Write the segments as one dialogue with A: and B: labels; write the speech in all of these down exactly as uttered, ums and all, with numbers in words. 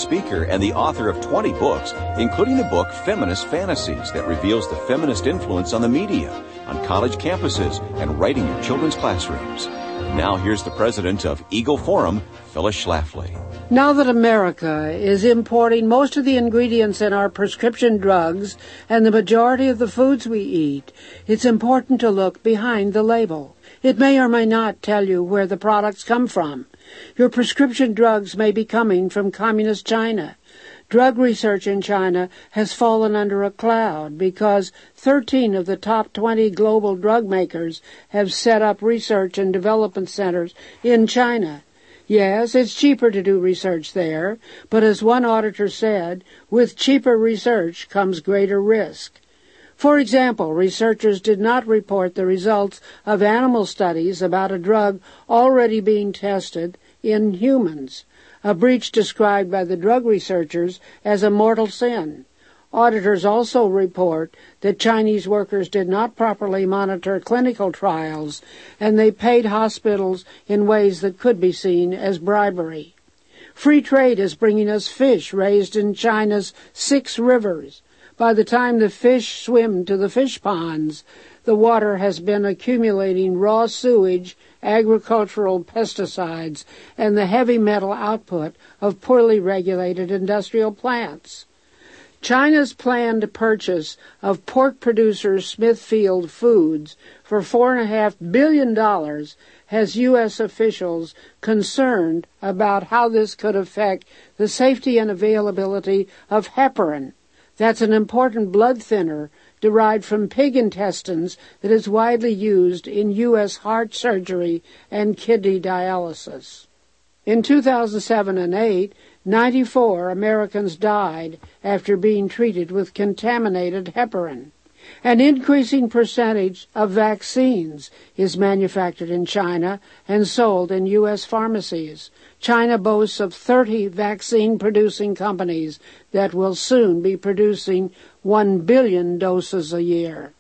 A: speaker and the author of twenty books, including the book Feminist Fantasies that reveals the feminist influence on the media, on college campuses, and right in your children's classrooms. Now here's the president of Eagle Forum, Phyllis Schlafly.
B: Now that America is importing most of the ingredients in our prescription drugs and the majority of the foods we eat, it's important to look behind the label. It may or may not tell you where the products come from. Your prescription drugs may be coming from communist China. Drug research in China has fallen under a cloud because thirteen of the top twenty global drug makers have set up research and development centers in China. Yes, it's cheaper to do research there, but as one auditor said, with cheaper research comes greater risk. For example, researchers did not report the results of animal studies about a drug already being tested in humans, a breach described by the drug researchers as a mortal sin. Auditors also report that Chinese workers did not properly monitor clinical trials, and they paid hospitals in ways that could be seen as bribery. Free trade is bringing us fish raised in China's six rivers. By the time the fish swim to the fish ponds, the water has been accumulating raw sewage, agricultural pesticides, and the heavy metal output of poorly regulated industrial plants. China's planned purchase of pork producer Smithfield Foods for four point five billion dollars has U S officials concerned about how this could affect the safety and availability of heparin. That's an important blood thinner derived from pig intestines that is widely used in U S heart surgery and kidney dialysis. In two thousand seven and eight, ninety-four Americans died after being treated with contaminated heparin. An increasing percentage of vaccines is manufactured in China and sold in U S pharmacies. China boasts of thirty vaccine-producing companies that will soon be producing one billion doses a year.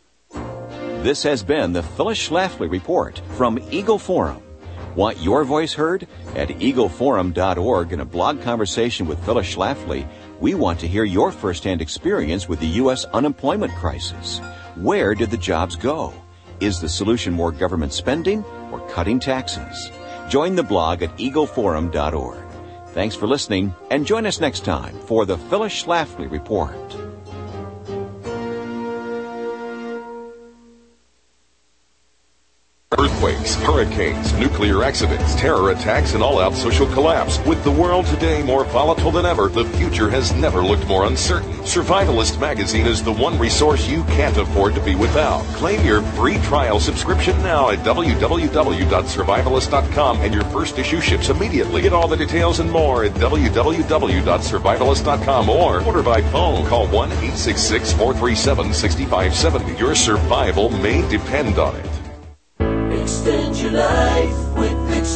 A: This has been the Phyllis Schlafly Report from Eagle Forum. Want your voice heard? At eagle forum dot org, in a blog conversation with Phyllis Schlafly, we want to hear your firsthand experience with the U S unemployment crisis. Where did the jobs go? Is the solution more government spending or cutting taxes? Join the blog at eagle forum dot org. Thanks for listening, and join us next time for the Phyllis Schlafly Report.
C: Earthquakes, hurricanes, nuclear accidents, terror attacks, and all-out social collapse. With the world today more volatile than ever, the future has never looked more uncertain. Survivalist Magazine is the one resource you can't afford to be without. Claim your free trial subscription now at w w w dot survivalist dot com, and your first issue ships immediately. Get all the details and more at w w w dot survivalist dot com or order by phone. Call one eight six six, four three seven, six five seven zero. Your survival may depend on it.
D: Extend your life with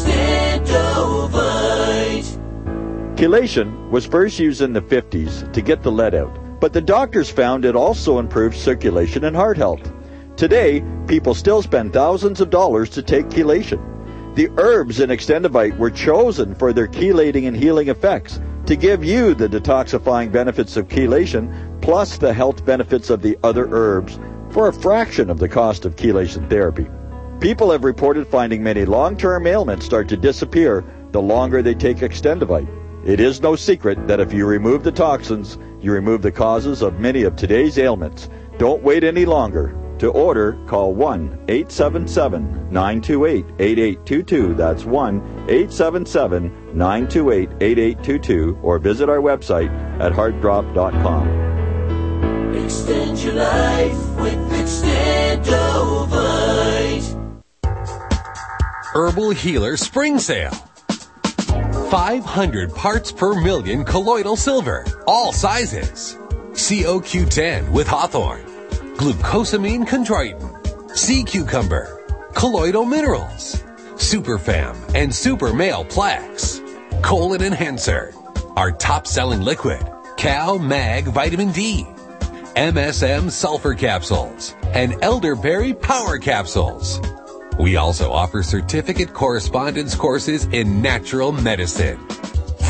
D: Extendovite.
E: Chelation was first used in the fifties to get the lead out, but the doctors found it also improved circulation and heart health. Today, people still spend thousands of dollars to take chelation. The herbs in Extendovite were chosen for their chelating and healing effects to give you the detoxifying benefits of chelation plus the health benefits of the other herbs for a fraction of the cost of chelation therapy. People have reported finding many long-term ailments start to disappear the longer they take Extendovite. It is no secret that if you remove the toxins, you remove the causes of many of today's ailments. Don't wait any longer. To order, call one eight seven seven, nine two eight, eight eight two two. That's one eight seven seven, nine two eight, eight eight two two, or visit our website at heart drop dot com.
D: Extend your life with Extendovite.
F: Herbal Healer Spring Sale. five hundred parts per million colloidal silver, all sizes. C O Q ten with hawthorn, glucosamine chondroitin, sea cucumber, colloidal minerals, Superfam and Super Male Plex, Colon Enhancer, our top-selling liquid, Cal Mag Vitamin D, M S M Sulfur Capsules, and Elderberry Power Capsules. We also offer certificate correspondence courses in natural medicine.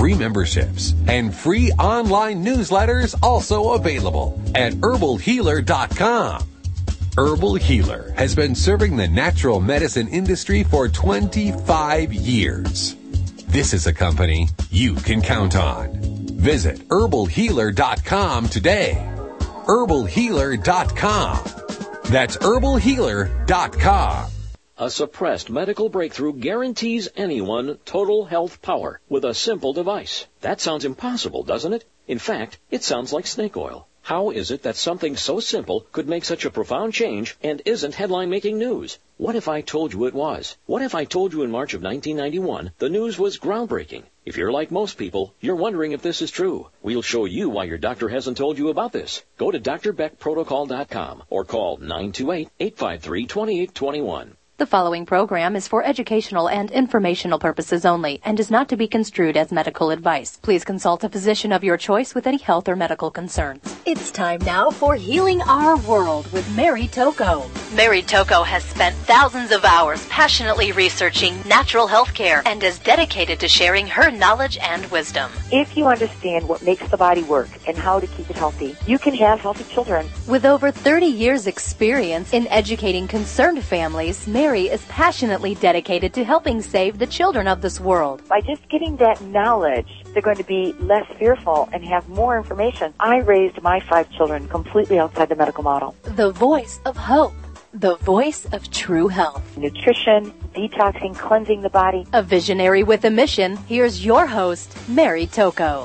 F: free memberships, and free online newsletters also available at herbal healer dot com. Herbal Healer has been serving the natural medicine industry for twenty-five years. This is a company you can count on. Visit herbal healer dot com today. herbal healer dot com. That's herbal healer dot com.
G: A suppressed medical breakthrough guarantees anyone total health power with a simple device. That sounds impossible, doesn't it? In fact, it sounds like snake oil. How is it that something so simple could make such a profound change and isn't headline-making news? What if I told you it was? What if I told you in March of nineteen ninety-one the news was groundbreaking? If you're like most people, you're wondering if this is true. We'll show you why your doctor hasn't told you about this. Go to d r beck protocol dot com or call nine two eight, eight five three, two eight two one.
H: The following program is for educational and informational purposes only and is not to be construed as medical advice. Please consult a physician of your choice with any health or medical concerns.
I: It's time now for Healing Our World with Mary Tocco.
H: Mary Tocco has spent thousands of hours passionately researching natural health care and is dedicated to sharing her knowledge and wisdom.
J: If you understand what makes the body work and how to keep it healthy, you can have healthy children.
H: With over thirty years experience in educating concerned families, Mary is passionately dedicated to helping save the children of this world.
J: By just getting that knowledge, they're going to be less fearful and have more information. I raised my five children completely outside the medical model.
H: The voice of hope. The voice of true health.
J: Nutrition, detoxing, cleansing the body.
H: A visionary with a mission. Here's your host, Mary Tocco.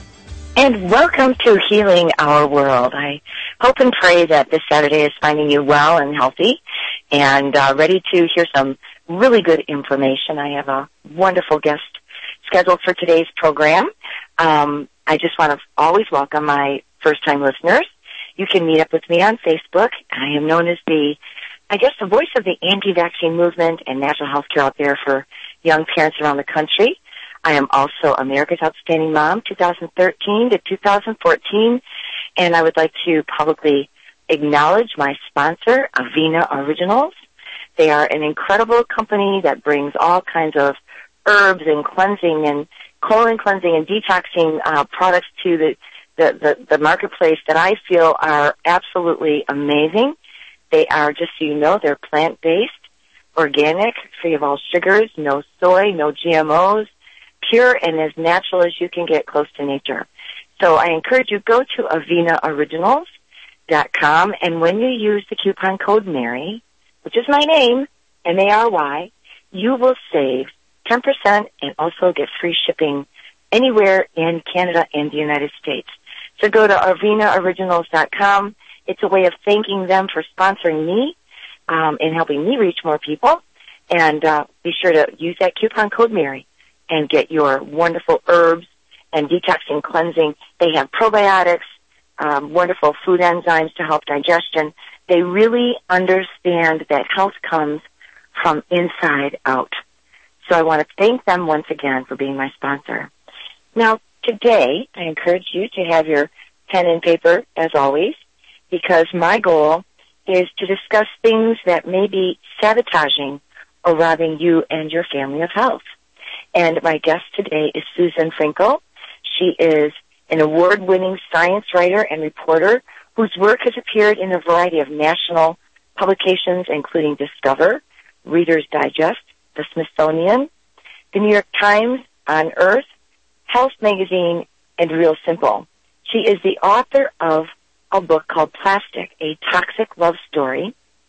K: And welcome to Healing Our World. I hope and pray that this Saturday is finding you well and healthy and uh, ready to hear some really good information. I have a wonderful guest scheduled for today's program. Um, I just want to always welcome my first-time listeners. You can meet up with me on Facebook. I am known as the, I guess, the voice of the anti-vaccine movement and natural health care out there for young parents around the country. I am also America's Outstanding Mom, two thousand thirteen to two thousand fourteen, and I would like to publicly acknowledge my sponsor, Avena Originals. They are an incredible company that brings all kinds of herbs and cleansing and colon cleansing and detoxing uh, products to the, the, the, the marketplace that I feel are absolutely amazing. They are, just so you know, they're plant-based, organic, free of all sugars, no soy, no G M Os, pure and as natural as you can get close to nature. So I encourage you, go to avena originals dot com, and when you use the coupon code Mary, which is my name, M A R Y, you will save ten percent and also get free shipping anywhere in Canada and the United States. So go to avena originals dot com. It's a way of thanking them for sponsoring me um, and helping me reach more people. And uh, be sure to use that coupon code Mary and get your wonderful herbs and detoxing cleansing. They have probiotics, um, wonderful food enzymes to help digestion. They really understand that health comes from inside out. So I want to thank them once again for being my sponsor. Now, today, I encourage you to have your pen and paper, as always, because my goal is to discuss things that may be sabotaging or robbing you and your family of health. And my guest today is Susan Finkel. She is an award-winning science writer and reporter whose work has appeared in a variety of national publications, including Discover, Reader's Digest, the Smithsonian, the New York Times, On Earth, Health Magazine, and Real Simple. She is the author of a book called Plastic, A Toxic Love Story.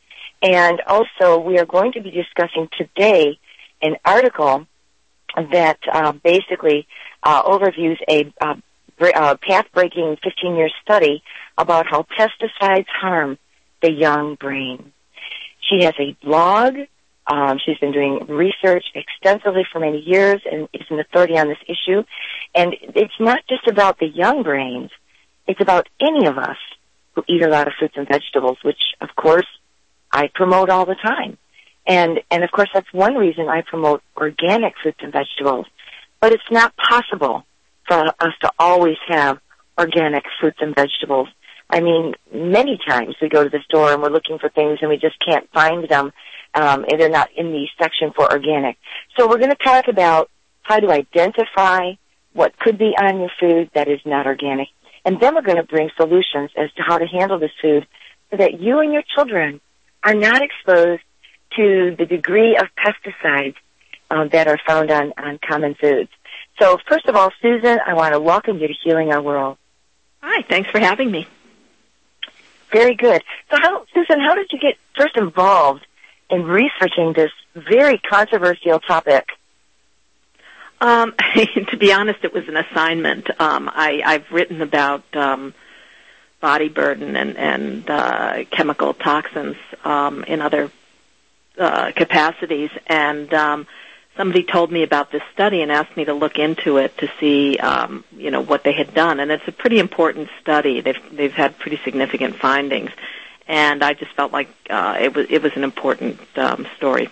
K: And also, we are going to be discussing today an article that uh, basically uh, overviews a uh, uh, path-breaking fifteen-year study about how pesticides harm the young brain. She has a blog. Um, she's been doing research extensively for many years and is an authority on this issue. And it's not just about the young brains. It's about any of us who eat a lot of fruits and vegetables, which, of course, I promote all the time. And, and of course, that's one reason I promote organic fruits and vegetables. But it's not possible for us to always have organic fruits and vegetables. I mean, many times we go to the store and we're looking for things and we just can't find them, um, and they're not in the section for organic. So we're going to talk about how to identify, what could be on your food that is not organic. And then we're going to bring solutions as to how to handle this food so that you and your children are not exposed to the degree of pesticides um, that are found on, on common foods. So first of all, Susan, I want to welcome you to Healing Our World.
L: Hi, thanks for having me.
K: Very good. So how, Susan, how did you get first involved in researching this very controversial topic?
L: Um, to be honest, it was an assignment. Um, I, I've written about um, body burden and, and uh, chemical toxins um, in other uh, capacities, and um, somebody told me about this study and asked me to look into it to see, um, you know, what they had done. And it's a pretty important study. They've they've had pretty significant findings, and I just felt like uh, it was it was an important um, story.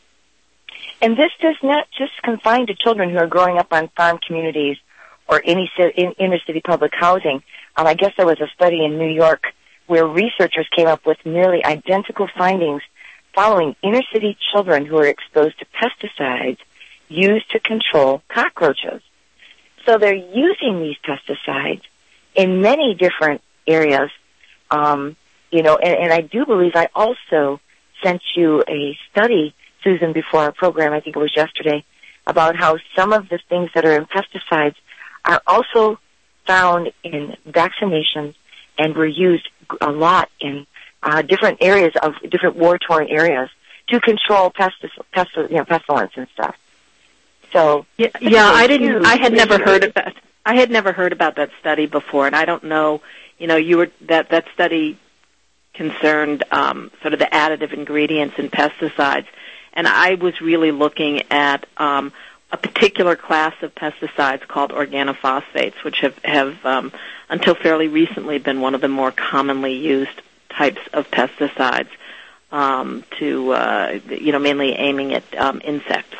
K: And this does not just confine to children who are growing up on farm communities or any in inner city public housing. Um, I guess there was a study in New York where researchers came up with nearly identical findings following inner city children who are exposed to pesticides used to control cockroaches. So they're using these pesticides in many different areas. Um, you know, and, and I do believe I also sent you a study, Susan, before our program, I think it was yesterday, about how some of the things that are in pesticides are also found in vaccinations and were used a lot in uh, different areas of different war-torn areas to control pestis, pestis, you know, pestilence and stuff. So
L: yeah, yeah I didn't. I had never heard of that. I had never heard about that study before, and I don't know. You know, you were that that study concerned um, sort of the additive ingredients in pesticides. And I was really looking at um, a particular class of pesticides called organophosphates, which have, have um, until fairly recently, been one of the more commonly used types of pesticides um, to, uh, you know, mainly aiming at um, insects.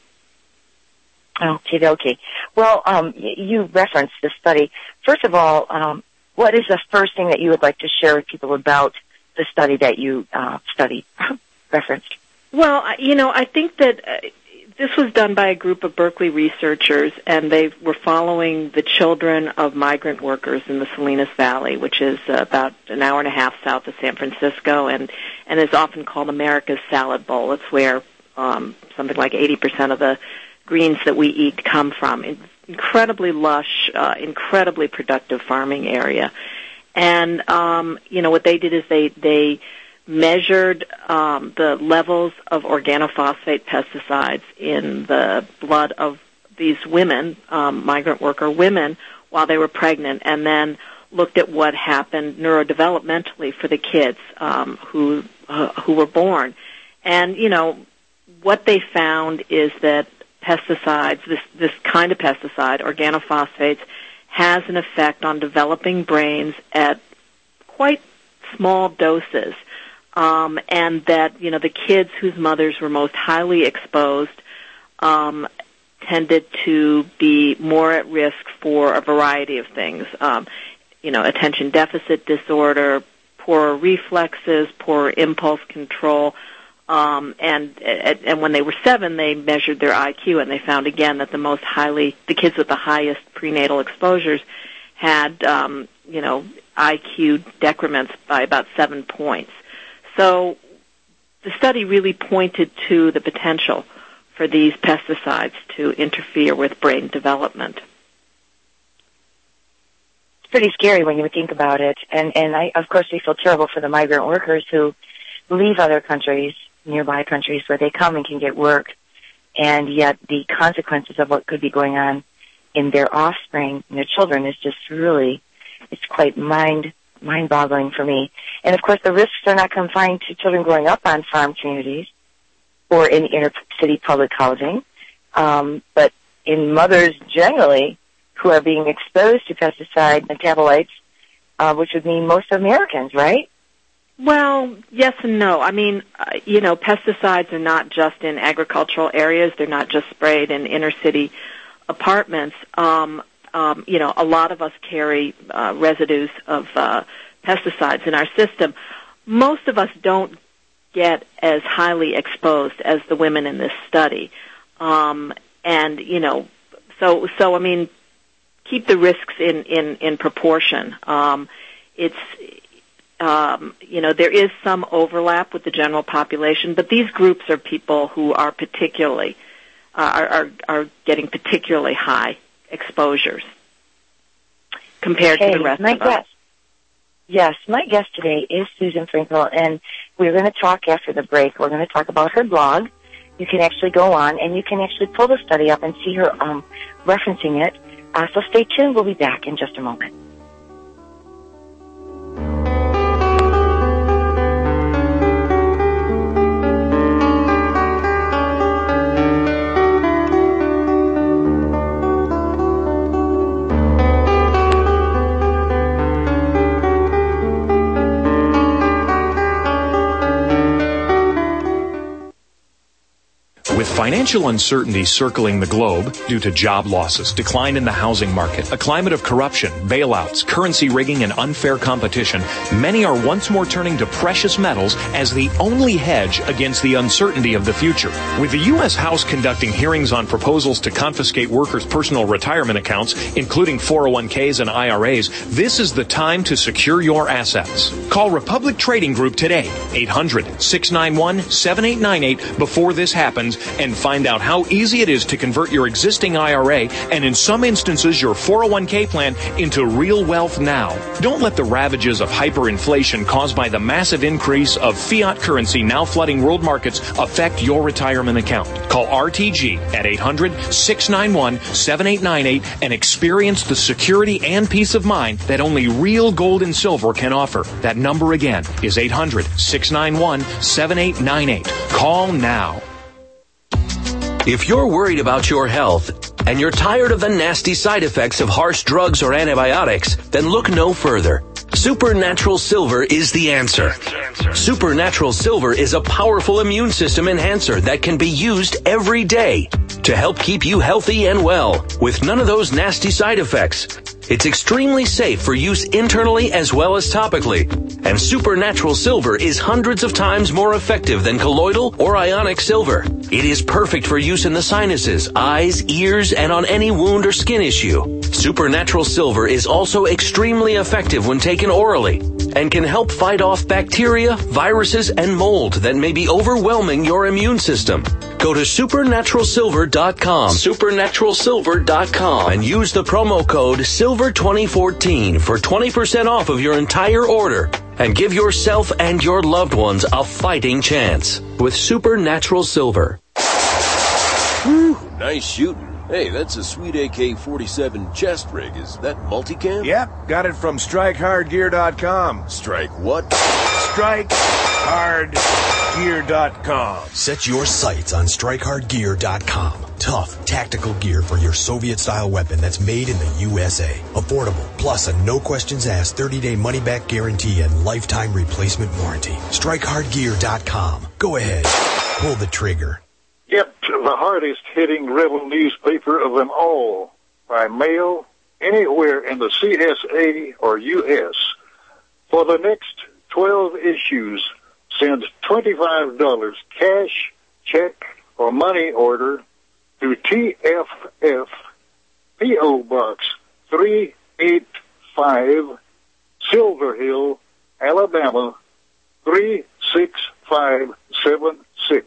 K: Okay, okay. Well, um, you referenced this study. First of all, um, what is the first thing that you would like to share with people about the study that you uh, studied, referenced?
L: Well, you know, I think that uh, this was done by a group of Berkeley researchers, and they were following the children of migrant workers in the Salinas Valley, which is uh, about an hour and a half south of San Francisco, and, and is often called America's Salad Bowl. It's where um, something like eighty percent of the greens that we eat come from. It's incredibly lush, uh, incredibly productive farming area. And, um, you know, what they did is they, they measured um, the levels of organophosphate pesticides in the blood of these women, um, migrant worker women, while they were pregnant, and then looked at what happened neurodevelopmentally for the kids um, who uh, who were born. And, you know, what they found is that pesticides, this, this kind of pesticide, organophosphates, has an effect on developing brains at quite small doses. Um, and that, you know, the kids whose mothers were most highly exposed um, tended to be more at risk for a variety of things. Um, you know, attention deficit disorder, poorer reflexes, poorer impulse control. Um, and and when they were seven, they measured their I Q, and they found again that the most highly, the kids with the highest prenatal exposures had, um, you know, I Q decrements by about seven points. So the study really pointed to the potential for these pesticides to interfere with brain development.
K: It's pretty scary when you think about it. And, and I, of course, we feel terrible for the migrant workers who leave other countries, nearby countries, where they come and can get work, and yet the consequences of what could be going on in their offspring and their children is just really, it's quite mind mind-boggling for me. And, of course, the risks are not confined to children growing up on farm communities or in inner-city public housing, um, but in mothers generally who are being exposed to pesticide metabolites, uh, which would mean most Americans, right?
L: Well, yes and no. I mean, uh, you know, pesticides are not just in agricultural areas. They're not just sprayed in inner-city apartments. Um Um, you know, a lot of us carry uh, residues of uh, pesticides in our system. Most of us don't get as highly exposed as the women in this study. Um, and, you know, so, so I mean, keep the risks in, in, in proportion. Um, it's, um, you know, there is some overlap with the general population, but these groups are people who are particularly, uh, are, are, are getting particularly high exposures compared
K: okay,
L: to the rest
K: my
L: of
K: guest,
L: us.
K: Yes, my guest today is Susan Frankel, and we're going to talk after the break. We're going to talk about her blog. You can actually go on, and you can actually pull the study up and see her um, referencing it. Uh, so stay tuned. We'll be back in just a moment.
M: With financial uncertainty circling the globe due to job losses, decline in the housing market, a climate of corruption, bailouts, currency rigging, and unfair competition, many are once more turning to precious metals as the only hedge against the uncertainty of the future. With the U S House conducting hearings on proposals to confiscate workers' personal retirement accounts, including four oh one k's and I R A's, this is the time to secure your assets. Call Republic Trading Group today, eight hundred, six nine one, seven eight nine eight, before this happens, and find out how easy it is to convert your existing I R A and, in some instances, your four oh one k plan into real wealth now. Don't let the ravages of hyperinflation caused by the massive increase of fiat currency now flooding world markets affect your retirement account. Call R T G at eight hundred, six nine one, seven eight nine eight and experience the security and peace of mind that only real gold and silver can offer. That number again is eight hundred, six nine one, seven eight nine eight. Call now.
N: If you're worried about your health and you're tired of the nasty side effects of harsh drugs or antibiotics, then look no further. Supernatural Silver is the answer. Supernatural Silver is a powerful immune system enhancer that can be used every day to help keep you healthy and well with none of those nasty side effects. It's extremely safe for use internally as well as topically. And Supernatural Silver is hundreds of times more effective than colloidal or ionic silver. It is perfect for use in the sinuses, eyes, ears, and on any wound or skin issue. Supernatural Silver is also extremely effective when taken orally and can help fight off bacteria, viruses, and mold that may be overwhelming your immune system. Go to supernatural silver dot com, supernatural silver dot com, and use the promo code silver twenty fourteen for twenty percent off of your entire order. And give yourself and your loved ones a fighting chance with Supernatural Silver.
O: Whew, nice shooting. Hey, that's a sweet A K forty-seven chest rig. Is that multicam?
P: Yep, got it from strike hard gear dot com.
O: Strike what?
P: strike hard gear dot com.
Q: Set your sights on strike hard gear dot com. Tough, tactical gear for your Soviet-style weapon that's made in the U S A. Affordable, plus a no-questions-asked thirty-day money-back guarantee and lifetime replacement warranty. strike hard gear dot com. Go ahead, pull the trigger.
R: Get the hardest-hitting rebel newspaper of them all by mail anywhere in the C S A or U S For the next twelve issues, send twenty-five dollars cash, check, or money order to T F F, P O Box three eighty-five, Silver Hill, Alabama three six five seven six.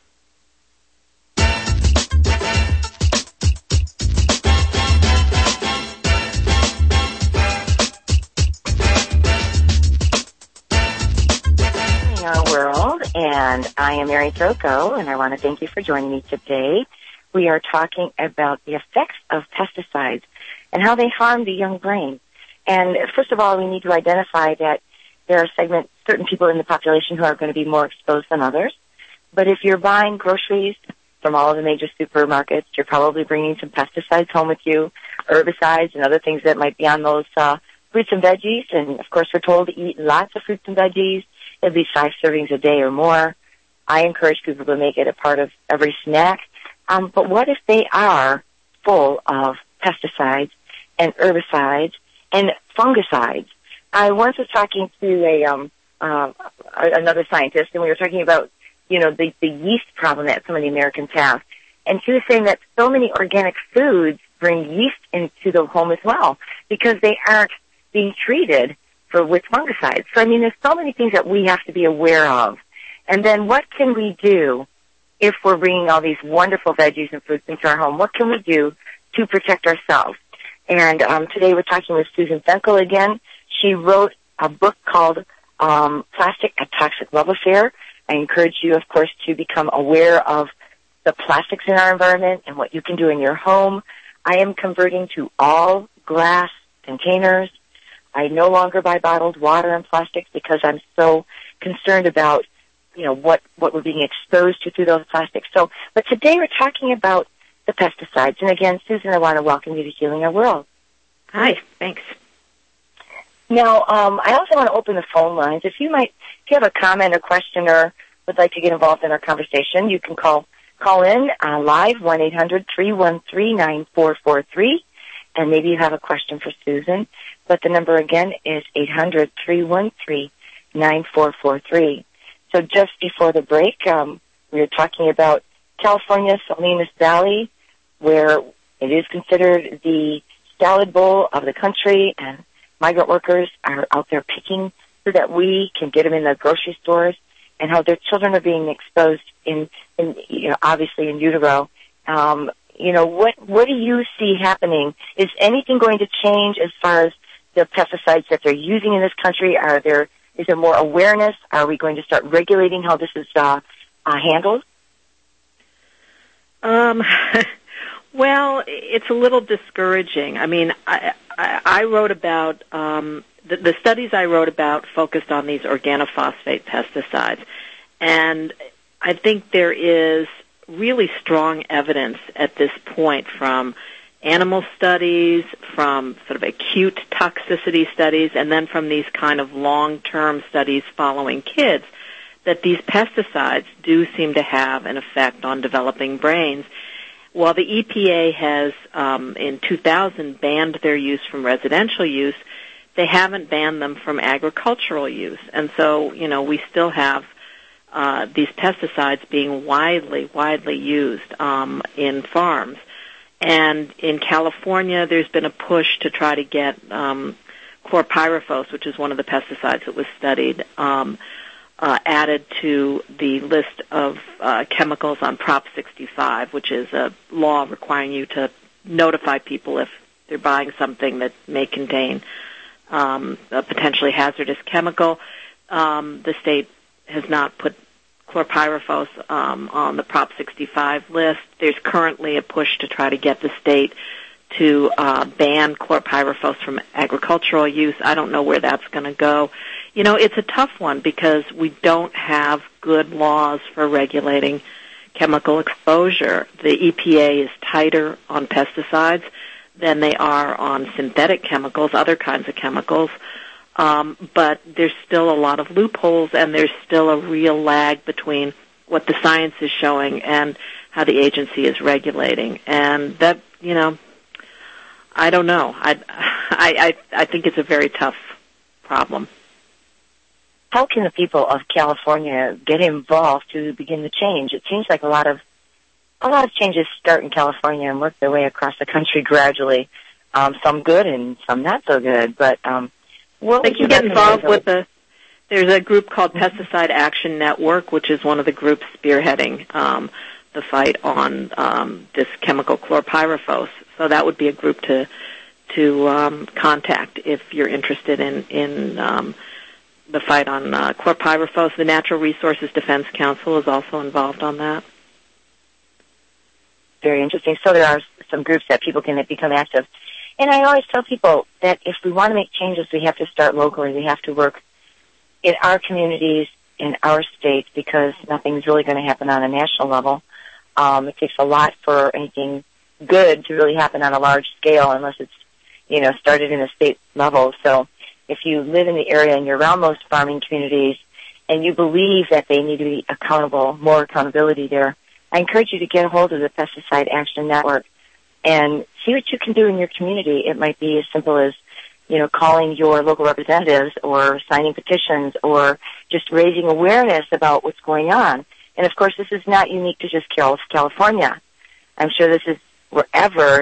K: Our world, and I am Mary Trocco, and I want to thank you for joining me today. We are talking about the effects of pesticides and how they harm the young brain. And first of all, we need to identify that there are segments, certain people in the population who are going to be more exposed than others. But if you're buying groceries from all of the major supermarkets, you're probably bringing some pesticides home with you, herbicides and other things that might be on those uh, fruits and veggies. And, of course, we're told to eat lots of fruits and veggies, at least five servings a day or more. I encourage people to make it a part of every snack. Um, but what if they are full of pesticides and herbicides and fungicides? I once was talking to a um, uh, another scientist, and we were talking about, you know, the, the yeast problem that so many Americans have. And she was saying that so many organic foods bring yeast into the home as well because they aren't being treated for with fungicides. So, I mean, there's so many things that we have to be aware of. And then what can we do if we're bringing all these wonderful veggies and fruits into our home? What can we do to protect ourselves? And um, today we're talking with Susan Fenkel again. She wrote a book called um, Plastic, A Toxic Love Affair. I encourage you, of course, to become aware of the plastics in our environment and what you can do in your home. I am converting to all glass containers. I no longer buy bottled water and plastics because I'm so concerned about, you know, what, what we're being exposed to through those plastics. So, but today we're talking about the pesticides. And again, Susan, I want to welcome you to Healing Our World.
L: Hi, thanks.
K: Now, um, I also want to open the phone lines. If you might, if you have a comment or question or would like to get involved in our conversation, you can call call in uh, live, one eight hundred three one three nine four four three, and maybe you have a question for Susan. But the number again is eight hundred three one three nine four four three. So just before the break, um, we were talking about California, Salinas Valley, where it is considered the salad bowl of the country, and migrant workers are out there picking so that we can get them in the grocery stores, and how their children are being exposed in, in you know, obviously in utero. Um, you know, what what do you see happening? Is anything going to change as far as the pesticides that they're using in this country? Are there is there more awareness? Are we going to start regulating how this is uh, uh, handled?
L: Um, well, it's a little discouraging. I mean, I, I, I wrote about um, the, the studies I wrote about focused on these organophosphate pesticides, and I think there is really strong evidence at this point from animal studies, from sort of acute toxicity studies, and then from these kind of long-term studies following kids, that these pesticides do seem to have an effect on developing brains. While the E P A has, um, in two thousand, banned their use from residential use, they haven't banned them from agricultural use. And so, you know, we still have uh, these pesticides being widely, widely used um, in farms. And in California, there's been a push to try to get um, chlorpyrifos, which is one of the pesticides that was studied, um, uh, added to the list of uh, chemicals on Prop sixty-five, which is a law requiring you to notify people if they're buying something that may contain um, a potentially hazardous chemical. Um, the state has not put chlorpyrifos um, on the Prop sixty-five list. There's currently a push to try to get the state to uh, ban chlorpyrifos from agricultural use. I don't know where that's going to go. You know, it's a tough one because we don't have good laws for regulating chemical exposure. The E P A is tighter on pesticides than they are on synthetic chemicals, other kinds of chemicals. Um, but there's still a lot of loopholes, and there's still a real lag between what the science is showing and how the agency is regulating. And that, you know, I don't know. I, I, I think it's a very tough problem.
K: How can the people of California get involved to begin the change? It seems like a lot of a lot of changes start in California and work their way across the country gradually. Um, some good and some not so good, but um, what
L: they can get involved with the. There's a group called Pesticide Action Network, which is one of the groups spearheading um, the fight on um, this chemical chlorpyrifos. So that would be a group to to um, contact if you're interested in in um, the fight on uh, chlorpyrifos. The Natural Resources Defense Council is also involved on that.
K: Very interesting. So there are some groups that people can become active. And I always tell people that if we want to make changes, we have to start locally. We have to work in our communities, in our states, because nothing's really going to happen on a national level. Um, it takes a lot for anything good to really happen on a large scale unless it's, you know, started in a state level. So if you live in the area and you're around those farming communities and you believe that they need to be accountable, more accountability there, I encourage you to get a hold of the Pesticide Action Network and see what you can do in your community. It might be as simple as, you know, calling your local representatives or signing petitions or just raising awareness about what's going on. And, of course, this is not unique to just California. I'm sure this is wherever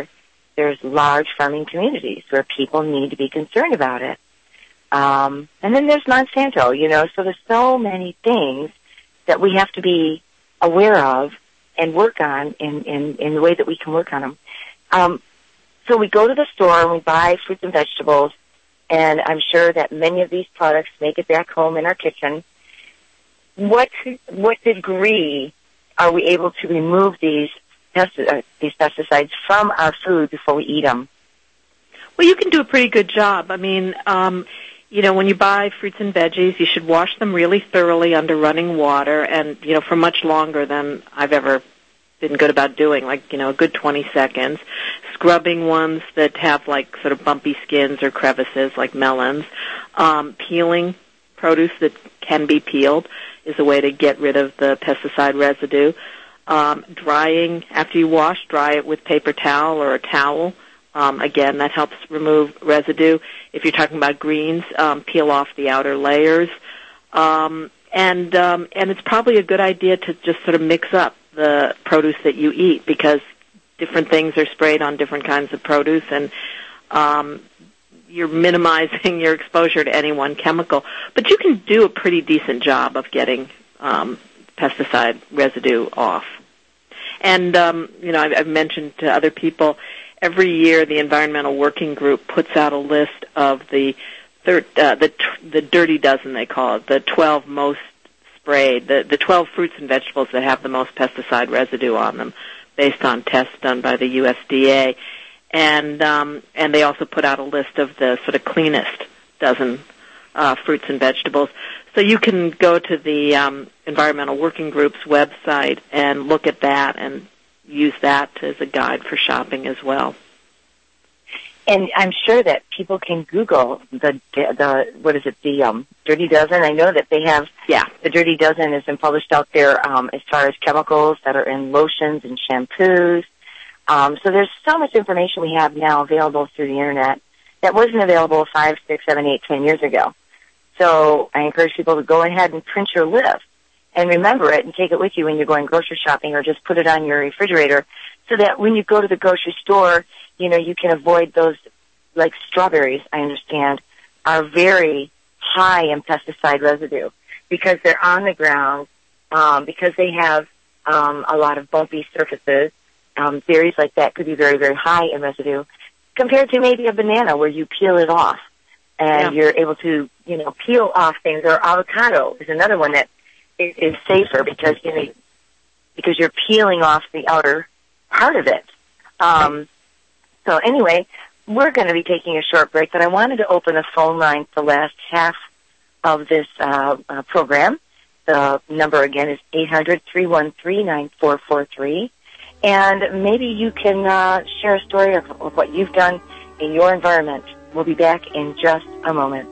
K: there's large farming communities where people need to be concerned about it. Um, and then there's Monsanto, you know, so there's so many things that we have to be aware of and work on in, in, in the way that we can work on them. Um, so we go to the store and we buy fruits and vegetables, and I'm sure that many of these products make it back home in our kitchen. What what degree are we able to remove these pesti- these pesticides from our food before we eat them?
L: Well, you can do a pretty good job. I mean, um, you know, when you buy fruits and veggies, you should wash them really thoroughly under running water, and you know, for much longer than I've ever been good about doing, like, you know, a good twenty seconds. Scrubbing ones that have, like, sort of bumpy skins or crevices, like melons. Um, peeling produce that can be peeled is a way to get rid of the pesticide residue. Um, drying, after you wash, dry it with paper towel or a towel. Um, again, that helps remove residue. If you're talking about greens, um, peel off the outer layers. Um, and, um, and it's probably a good idea to just sort of mix up the produce that you eat, because different things are sprayed on different kinds of produce, and um, you're minimizing your exposure to any one chemical. But you can do a pretty decent job of getting um, pesticide residue off. And, um, you know, I've, I've mentioned to other people, every year the Environmental Working Group puts out a list of the thir- uh, the, t- the dirty dozen, they call it, the twelve most sprayed, the, the twelve fruits and vegetables that have the most pesticide residue on them, based on tests done by the U S D A. And um, and they also put out a list of the sort of cleanest dozen uh, fruits and vegetables. So you can go to the um, Environmental Working Group's website and look at that and use that as a guide for shopping as well.
K: And I'm sure that people can Google the the what is it the um, Dirty Dozen. I know that they have
L: yeah
K: the Dirty Dozen has been published out there um, as far as chemicals that are in lotions and shampoos. Um, so there's so much information we have now available through the internet that wasn't available five, six, seven, eight, ten years ago. So I encourage people to go ahead and print your list and remember it and take it with you when you're going grocery shopping, or just put it on your refrigerator so that when you go to the grocery store, you know, you can avoid those, like strawberries, I understand, are very high in pesticide residue because they're on the ground, um, because they have um, a lot of bumpy surfaces. Um, berries like that could be very, very high in residue compared to maybe a banana where you peel it off and yeah. you're able to, you know, peel off things. Or avocado is another one that is, is safer because, you know, because you're peeling off the outer part of it. Um, so anyway, we're going to be taking a short break, but I wanted to open the phone line for the last half of this uh, uh, program. The number again is eight hundred, three one three, nine four four three. And maybe you can uh, share a story of, of what you've done in your environment. We'll be back in just a moment.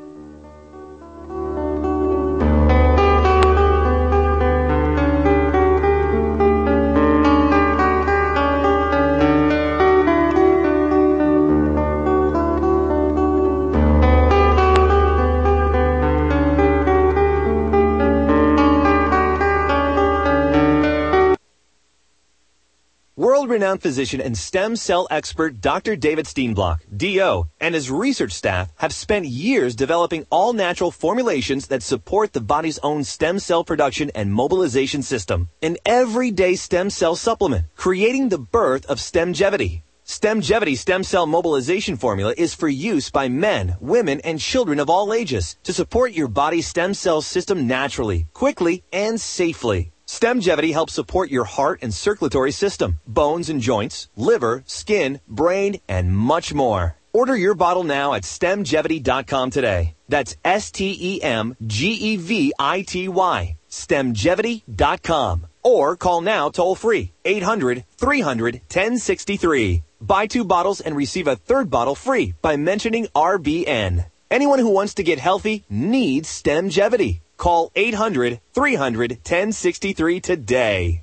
S: World-renowned physician and stem cell expert Doctor David Steenblock, D O, and his research staff have spent years developing all-natural formulations that support the body's own stem cell production and mobilization system. An everyday stem cell supplement, creating the birth of Stemgevity. Stemgevity stem cell mobilization formula is for use by men, women, and children of all ages to support your body's stem cell system naturally, quickly, and safely. Stemgevity helps support your heart and circulatory system, bones and joints, liver, skin, brain, and much more. Order your bottle now at stemgevity dot com today. That's S T E M G E V I T Y, stemgevity dot com. Or call now toll free, eight hundred, three hundred, ten sixty-three. Buy two bottles and receive a third bottle free by mentioning R B N. Anyone who wants to get healthy needs Stemgevity. Call eight hundred, three hundred, ten sixty-three today.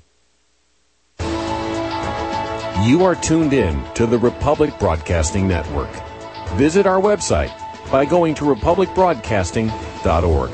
T: You are tuned in to the Republic Broadcasting Network. Visit our website by going to republic broadcasting dot org.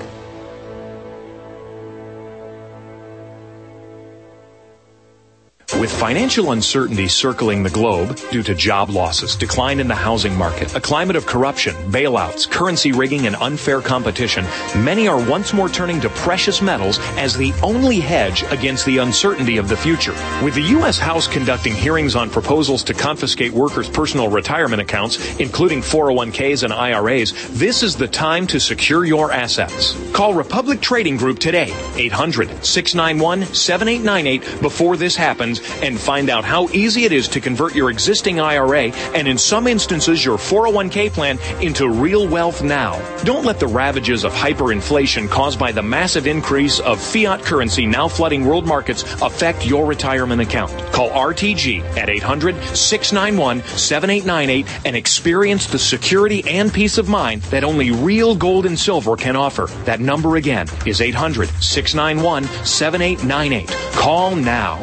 M: With financial uncertainty circling the globe due to job losses, decline in the housing market, a climate of corruption, bailouts, currency rigging, and unfair competition, many are once more turning to precious metals as the only hedge against the uncertainty of the future. With the U S House conducting hearings on proposals to confiscate workers' personal retirement accounts, including four oh one k's and I R A's, this is the time to secure your assets. Call Republic Trading Group today, eight hundred, six nine one, seven eight nine eight, before this happens, and find out how easy it is to convert your existing I R A and, in some instances, your four oh one k plan into real wealth now. Don't let the ravages of hyperinflation caused by the massive increase of fiat currency now flooding world markets affect your retirement account. Call R T G at eight hundred, six nine one, seven eight nine eight and experience the security and peace of mind that only real gold and silver can offer. That number again is eight hundred, six nine one, seven eight nine eight. Call now.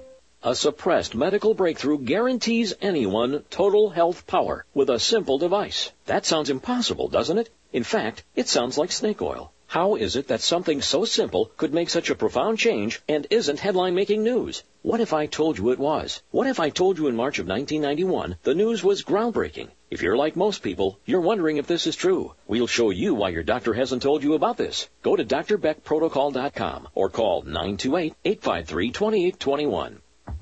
G: A suppressed medical breakthrough guarantees anyone total health power with a simple device. That sounds impossible, doesn't it? In fact, it sounds like snake oil. How is it that something so simple could make such a profound change and isn't headline-making news? What if I told you it was? What if I told you in March of nineteen ninety-one the news was groundbreaking? If you're like most people, you're wondering if this is true. We'll show you why your doctor hasn't told you about this. Go to D R Beck Protocol dot com or call nine two eight, eight five three, two eight two one.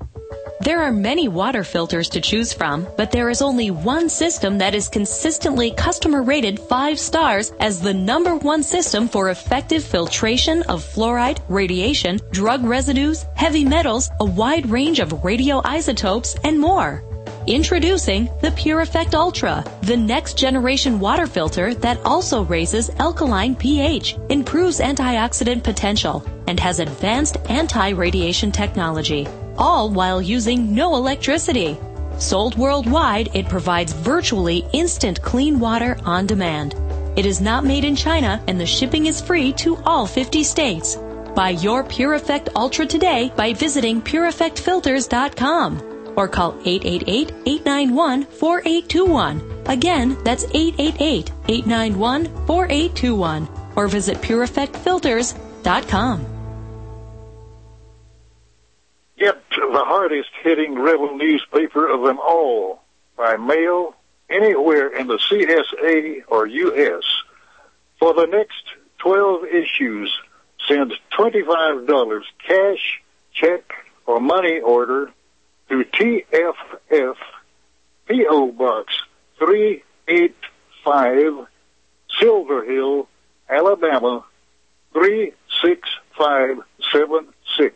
U: There are many water filters to choose from, but there is only one system that is consistently customer rated five stars as the number one system for effective filtration of fluoride, radiation, drug residues, heavy metals, a wide range of radioisotopes, and more. Introducing the Pure Effect Ultra, the next generation water filter that also raises alkaline pH, improves antioxidant potential, and has advanced anti-radiation technology, all while using no electricity. Sold worldwide, it provides virtually instant clean water on demand. It is not made in China, and the shipping is free to all fifty states. Buy your Pure Effect Ultra today by visiting pure effect filters dot com. Or call eight eight eight, eight nine one, four eight two one. Again, that's eight eight eight, eight nine one, four eight two one. Or visit pure effect filters dot com.
R: Get the hardest hitting rebel newspaper of them all by mail anywhere in the C S A or U S. For the next twelve issues, send twenty-five dollars cash, check, or money order to T F F, P O Box three eight five, Silver Hill, Alabama three six five seven six.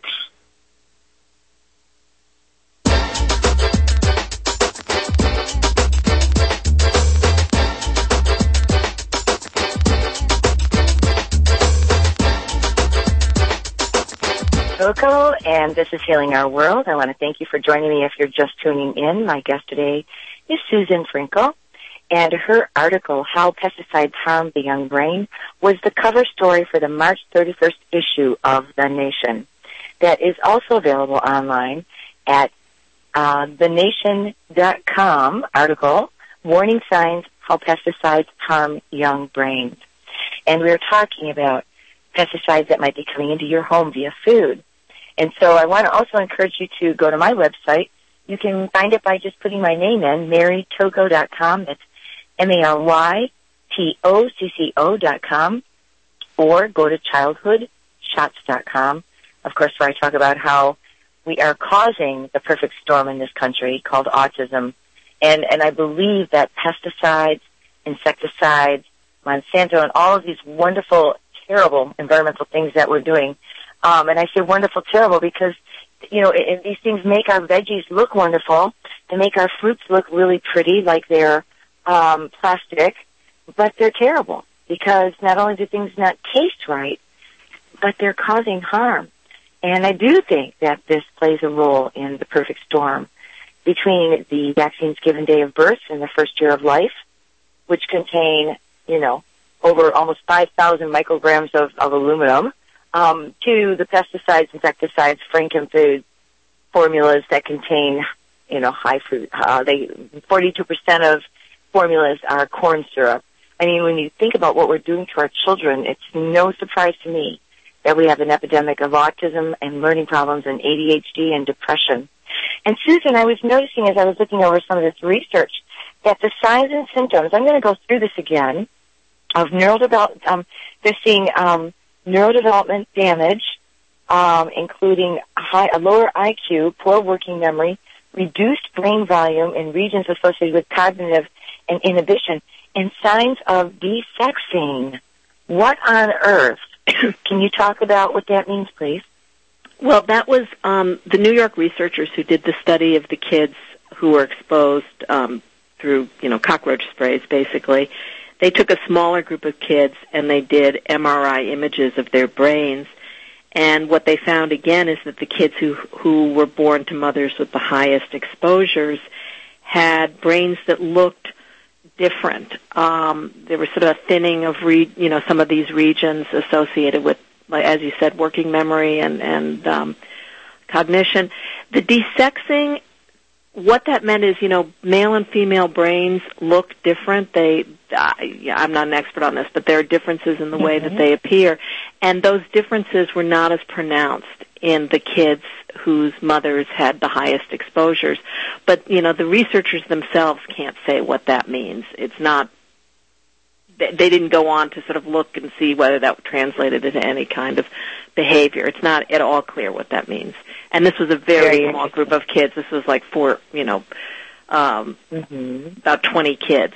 K: Coco, and this is Healing Our World. I want to thank you for joining me if you're just tuning in. My guest today is Susan Frinkle, and her article, How Pesticides Harm the Young Brain, was the cover story for the March thirty-first issue of The Nation. That is also available online at uh, the nation dot com article, Warning Signs, How Pesticides Harm Young Brains. And we were talking about pesticides that might be coming into your home via food. And so I want to also encourage you to go to my website. You can find it by just putting my name in, Mary Tocco dot com. That's M A R Y T O C C O dot com. Or go to childhood shots dot com, of course, where I talk about how we are causing the perfect storm in this country called autism. And, and I believe that pesticides, insecticides, Monsanto, and all of these wonderful, terrible environmental things that we're doing. Um, and I say wonderful, terrible because, you know, and these things make our veggies look wonderful. They make our fruits look really pretty, like they're um, plastic, but they're terrible because not only do things not taste right, but they're causing harm. And I do think that this plays a role in the perfect storm between the vaccines given day of birth and the first year of life, which contain, you know, over almost five thousand micrograms of, of aluminum, um, to the pesticides, insecticides, Frankenfood formulas that contain, you know, high fruit. Uh, they, forty-two percent of formulas are corn syrup. I mean, when you think about what we're doing to our children, it's no surprise to me that we have an epidemic of autism and learning problems and A D H D and depression. And Susan, I was noticing as I was looking over some of this research that the signs and symptoms, I'm going to go through this again, of neurodevelop, um, they're seeing um, neurodevelopment damage, um, including a, high, a lower I Q, poor working memory, reduced brain volume in regions associated with cognitive and inhibition, and signs of desexing. What on earth? Can you talk about what that means, please?
L: Well, that was um, the New York researchers who did the study of the kids who were exposed um, through, you know, cockroach sprays, basically. They took a smaller group of kids and they did M R I images of their brains. And what they found again is that the kids who who were born to mothers with the highest exposures had brains that looked different. Um, there was sort of a thinning of, re, you know, some of these regions associated with, like, as you said, working memory and, and um, cognition. The desexing, what that meant is, you know, male and female brains look different. They, uh, yeah, I'm not an expert on this, but there are differences in the way mm-hmm. that they appear. And those differences were not as pronounced in the kids whose mothers had the highest exposures. But, you know, the researchers themselves can't say what that means. It's not, they didn't go on to sort of look and see whether that translated into any kind of behavior. It's not at all clear what that means. And this was a very, very small group of kids. This was like four, you know, um, mm-hmm. about twenty kids.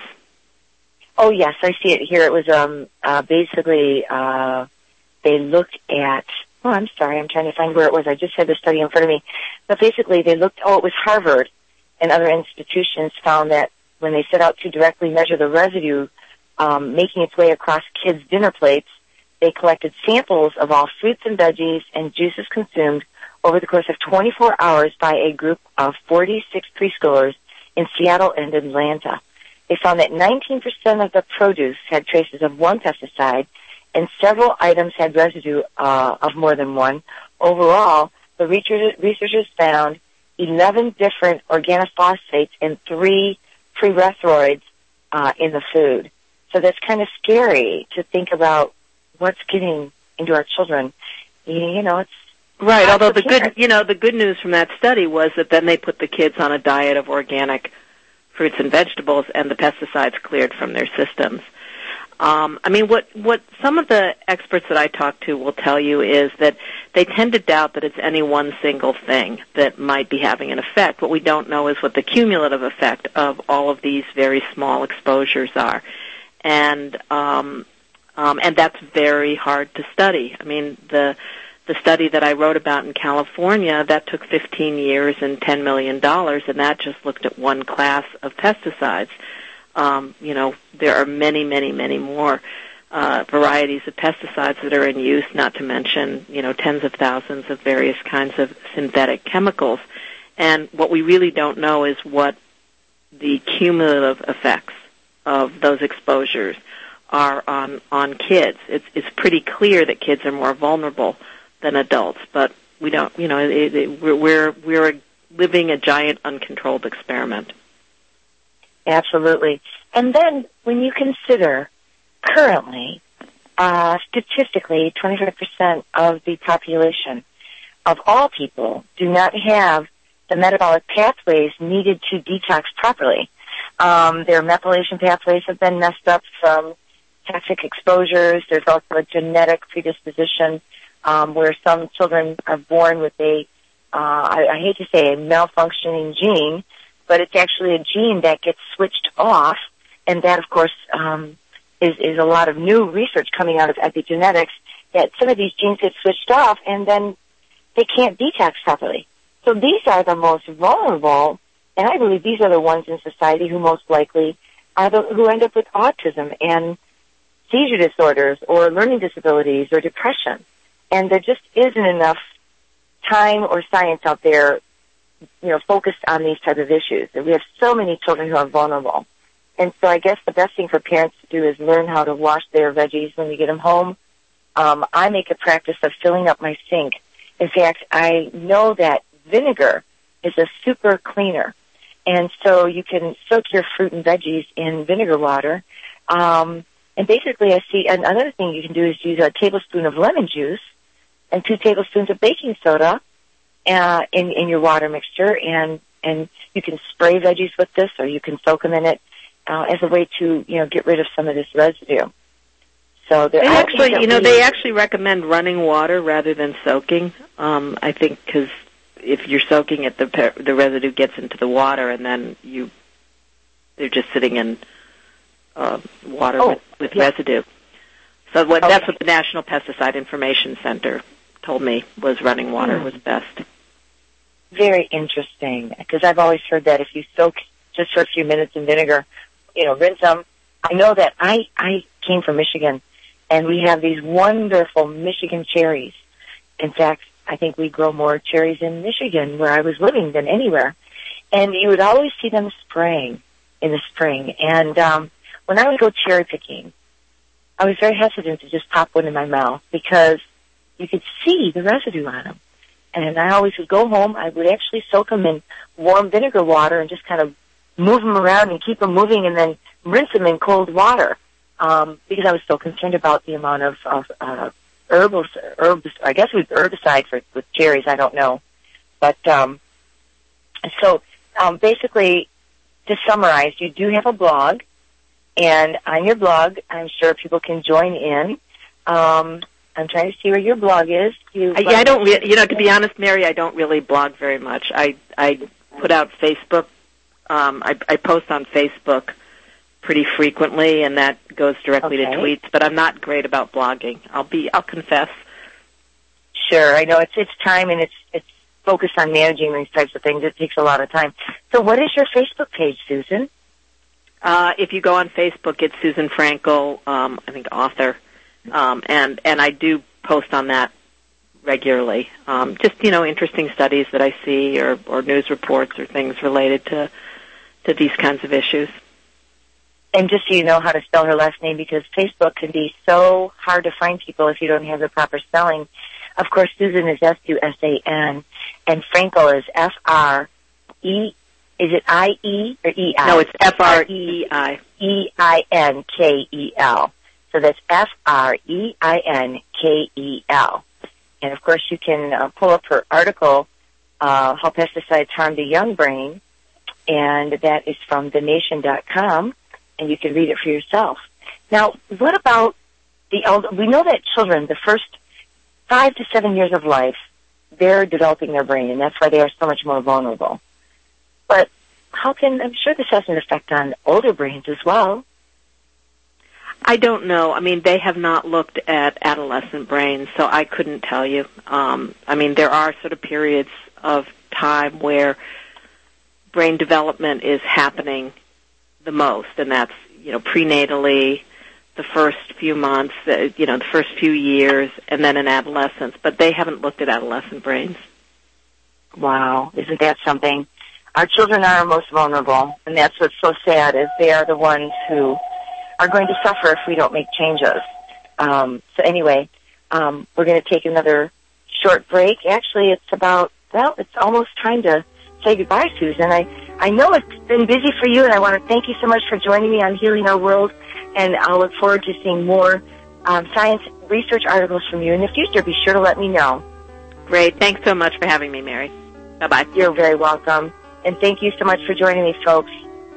K: Oh, yes, I see it here. It was um, uh, basically uh, they looked at, oh, I'm sorry, I'm trying to find where it was. I just had the study in front of me. But basically they looked, oh, it was Harvard and other institutions found that when they set out to directly measure the residue Um, making its way across kids' dinner plates, they collected samples of all fruits and veggies and juices consumed over the course of twenty-four hours by a group of forty-six preschoolers in Seattle and Atlanta. They found that nineteen percent of the produce had traces of one pesticide, and several items had residue uh, of more than one. Overall, the researchers found eleven different organophosphates and three pyrethroids uh, in the food. So that's kind of scary to think about what's getting into our children. You know, it's
L: right. Although the good, you know, the good news from that study was that then they put the kids on a diet of organic fruits and vegetables, and the pesticides cleared from their systems. Um, I mean, what what some of the experts that I talk to will tell you is that they tend to doubt that it's any one single thing that might be having an effect. What we don't know is what the cumulative effect of all of these very small exposures are. And um, um, and that's very hard to study. I mean, the the study that I wrote about in California, that took fifteen years and ten million dollars, and that just looked at one class of pesticides. Um, you know, there are many, many, many more uh, varieties of pesticides that are in use, not to mention, you know, tens of thousands of various kinds of synthetic chemicals. And what we really don't know is what the cumulative effects of those exposures are on on kids. It's it's pretty clear that kids are more vulnerable than adults, but we don't. You know, it, it, we're we're we're living a giant uncontrolled experiment.
K: Absolutely. And then when you consider currently, uh, statistically, twenty-five percent of the population of all people do not have the metabolic pathways needed to detox properly. Um, their methylation pathways have been messed up from toxic exposures. There's also a genetic predisposition um, where some children are born with a, uh, I, I hate to say a malfunctioning gene, but it's actually a gene that gets switched off, and that, of course, um, is, is a lot of new research coming out of epigenetics, that some of these genes get switched off, and then they can't detox properly. So these are the most vulnerable. And I believe these are the ones in society who most likely are the, who end up with autism and seizure disorders or learning disabilities or depression. And there just isn't enough time or science out there, you know, focused on these type of issues. And we have so many children who are vulnerable. And so I guess the best thing for parents to do is learn how to wash their veggies when we get them home. Um, I make a practice of filling up my sink. In fact, I know that vinegar is a super cleaner. And so you can soak your fruit and veggies in vinegar water. Um, and basically I see another thing you can do is use a tablespoon of lemon juice and two tablespoons of baking soda uh, in, in your water mixture, and, and you can spray veggies with this, or you can soak them in it uh, as a way to, you know, get rid of some of this residue. So
L: they actually, you know, we, they actually recommend running water rather than soaking. Um, I think because if you're soaking it, the the residue gets into the water, and then you they're just sitting in uh, water oh, with, with yeah. residue. So what, okay. that's what the National Pesticide Information Center told me was running water mm. was best.
K: Very interesting, because I've always heard that if you soak just for a few minutes in vinegar, you know, rinse them. I know that I I came from Michigan. And we have these wonderful Michigan cherries. In fact, I think we grow more cherries in Michigan, where I was living, than anywhere. And you would always see them spraying in the spring. And um, when I would go cherry picking, I was very hesitant to just pop one in my mouth because you could see the residue on them. And I always would go home. I would actually soak them in warm vinegar water and just kind of move them around and keep them moving, and then rinse them in cold water. Um, because I was so concerned about the amount of, of uh, herbs, herbs, I guess it was herbicide for with cherries, I don't know. But um, so um, basically, to summarize, you do have a blog, and on your blog, I'm sure people can join in. Um, I'm trying to see where your blog is. You
L: I, yeah, I don't. Re- you know, to be honest, Mary, I don't really blog very much. I I put out Facebook. Um, I, I post on Facebook pretty frequently, and that goes directly okay. to tweets, but I'm not great about blogging. I'll be, I'll confess.
K: Sure, I know it's it's time, and it's it's focused on managing these types of things. It takes a lot of time. So what is your Facebook page, Susan?
L: Uh, if you go on Facebook, it's Susan Frankel, um, I think author, um, and, and I do post on that regularly. Um, just, you know, interesting studies that I see, or, or news reports or things related to, to these kinds of issues.
K: And just so you know how to spell her last name, because Facebook can be so hard to find people if you don't have the proper spelling. Of course, Susan is S U S A N, and Frankel is F R E, is it I E or E I?
L: No, it's F R E I.
K: E I N K E L. So that's F R E I N K E L. And of course, you can uh, pull up her article, uh, How Pesticides Harm the Young Brain, and that is from the nation dot com. And you can read it for yourself. Now, what about the elder? We know that children, the first five to seven years of life, they're developing their brain, and that's why they are so much more vulnerable. But how can, I'm sure this has an effect on older brains as well.
L: I don't know. I mean, they have not looked at adolescent brains, so I couldn't tell you. Um, I mean, there are sort of periods of time where brain development is happening the most, and that's, you know, prenatally, the first few months, uh, you know, the first few years, and then in adolescence. But they haven't looked at adolescent brains.
K: Wow, isn't that something? Our children are our most vulnerable, and that's what's so sad, is they are the ones who are going to suffer if we don't make changes. Um, so anyway, um, we're going to take another short break. Actually, it's about, well, it's almost time to say goodbye, Susan. I, I know it's been busy for you, and I want to thank you so much for joining me on Healing Our World, and I'll look forward to seeing more um, science research articles from you in the future. Be sure to let me know.
L: Great. Thanks so much for having me, Mary. Bye-bye.
K: You're very welcome, and thank you so much for joining me, folks.